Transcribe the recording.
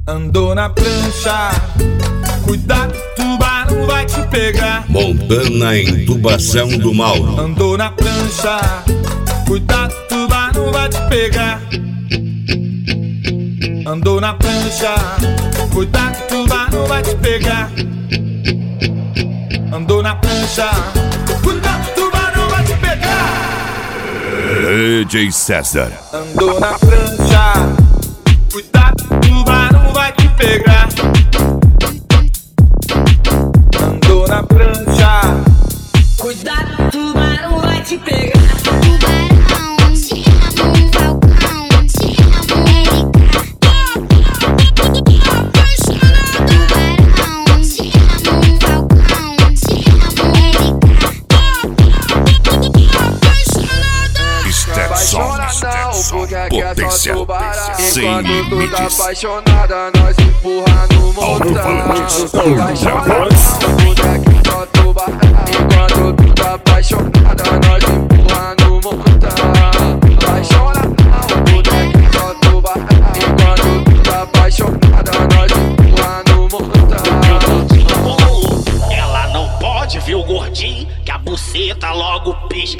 Andou na prancha, cuidado, tubarão vai te pegar. Montana Intubação do Mauro. Andou na prancha, cuidado, tubarão vai te pegar. Andou na prancha, cuidado, tubarão vai te pegar. Andou na prancha, cuidado, tubarão vai te pegar. DJ César. Andou na prancha, cuidado, tubarão vai te pegar. Andou na prancha, cuidado, tubarão vai te pegar. Tubarão, se rabo um falcão, se rabo um Tubarão, se rabo um falcão, se rabo um Step Songs, potência sem limites. Apaixonada, nós empurra no montão. Enquanto tu tá apaixonada, nós empurra no montão. Apaixonada, boneca só tubarão. Enquanto tu tá apaixonada, nós empurra no montão. Ela não pode ver o gordinho, que a buceta logo pisca.